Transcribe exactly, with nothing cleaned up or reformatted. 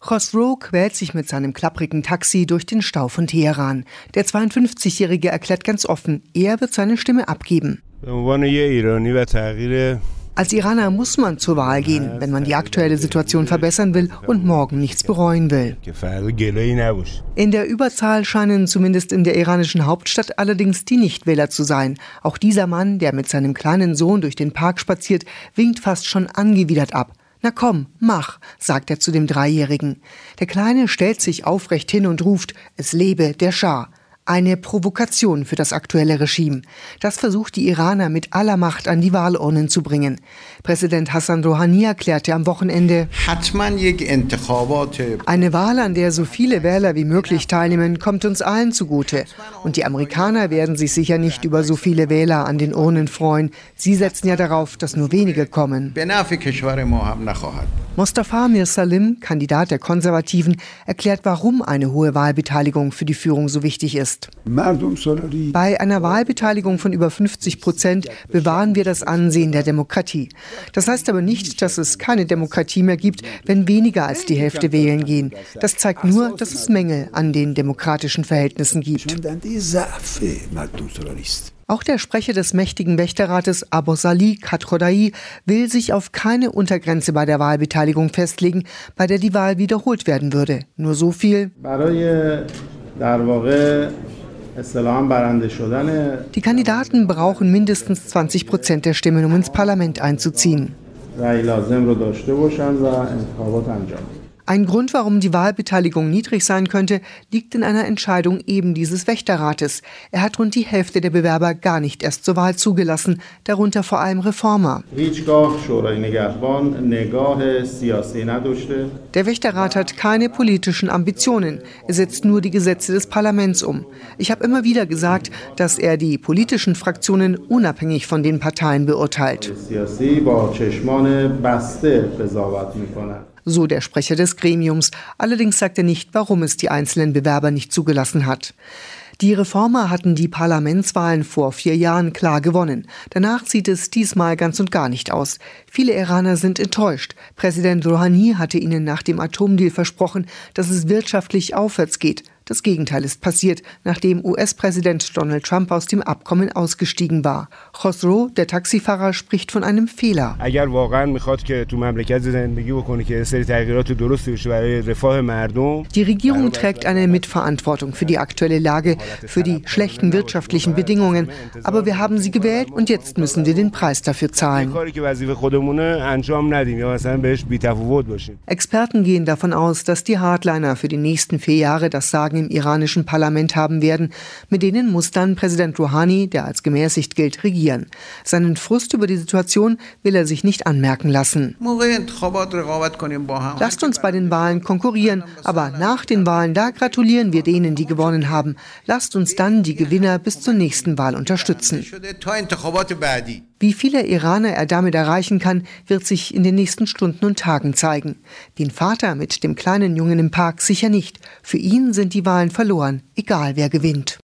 Khosrow quält sich mit seinem klapprigen Taxi durch den Stau von Teheran. Der zweiundfünfzigjährige erklärt ganz offen, er wird seine Stimme abgeben. Als Iraner muss man zur Wahl gehen, wenn man die aktuelle Situation verbessern will und morgen nichts bereuen will. In der Überzahl scheinen zumindest in der iranischen Hauptstadt allerdings die Nichtwähler zu sein. Auch dieser Mann, der mit seinem kleinen Sohn durch den Park spaziert, winkt fast schon angewidert ab. »Na komm, mach«, sagt er zu dem Dreijährigen. Der Kleine stellt sich aufrecht hin und ruft, »Es lebe der Schah«. Eine Provokation für das aktuelle Regime. Das versucht die Iraner mit aller Macht an die Wahlurnen zu bringen. Präsident Hassan Rouhani erklärte am Wochenende, eine Wahl, an der so viele Wähler wie möglich teilnehmen, kommt uns allen zugute. Und die Amerikaner werden sich sicher nicht über so viele Wähler an den Urnen freuen. Sie setzen ja darauf, dass nur wenige kommen. Mostafa Mirsalim, Kandidat der Konservativen, erklärt, warum eine hohe Wahlbeteiligung für die Führung so wichtig ist. Bei einer Wahlbeteiligung von über fünfzig Prozent bewahren wir das Ansehen der Demokratie. Das heißt aber nicht, dass es keine Demokratie mehr gibt, wenn weniger als die Hälfte wählen gehen. Das zeigt nur, dass es Mängel an den demokratischen Verhältnissen gibt. Auch der Sprecher des mächtigen Wächterrates Abbas-Ali Khadkhodai will sich auf keine Untergrenze bei der Wahlbeteiligung festlegen, bei der die Wahl wiederholt werden würde. Nur so viel: Die Kandidaten brauchen mindestens zwanzig Prozent der Stimmen, um ins Parlament einzuziehen. Ein Grund, warum die Wahlbeteiligung niedrig sein könnte, liegt in einer Entscheidung eben dieses Wächterrates. Er hat rund die Hälfte der Bewerber gar nicht erst zur Wahl zugelassen, darunter vor allem Reformer. Der Wächterrat hat keine politischen Ambitionen. Er setzt nur die Gesetze des Parlaments um. Ich habe immer wieder gesagt, dass er die politischen Fraktionen unabhängig von den Parteien beurteilt. So der Sprecher des Gremiums. Allerdings sagt er nicht, warum es die einzelnen Bewerber nicht zugelassen hat. Die Reformer hatten die Parlamentswahlen vor vier Jahren klar gewonnen. Danach sieht es diesmal ganz und gar nicht aus. Viele Iraner sind enttäuscht. Präsident Rouhani hatte ihnen nach dem Atomdeal versprochen, dass es wirtschaftlich aufwärts geht. Das Gegenteil ist passiert, nachdem U S-Präsident Donald Trump aus dem Abkommen ausgestiegen war. Khosrow, der Taxifahrer, spricht von einem Fehler. Die Regierung trägt eine Mitverantwortung für die aktuelle Lage, für die schlechten wirtschaftlichen Bedingungen. Aber wir haben sie gewählt und jetzt müssen wir den Preis dafür zahlen. Experten gehen davon aus, dass die Hardliner für die nächsten vier Jahre das Sagen im iranischen Parlament haben werden. Mit denen muss dann Präsident Rouhani, der als gemäßigt gilt, regieren. Seinen Frust über die Situation will er sich nicht anmerken lassen. Lasst uns bei den Wahlen konkurrieren, aber nach den Wahlen, da gratulieren wir denen, die gewonnen haben. Lasst uns dann die Gewinner bis zur nächsten Wahl unterstützen. Wie viele Iraner er damit erreichen kann, wird sich in den nächsten Stunden und Tagen zeigen. Den Vater mit dem kleinen Jungen im Park sicher nicht. Für ihn sind die Wahlen verloren, egal wer gewinnt.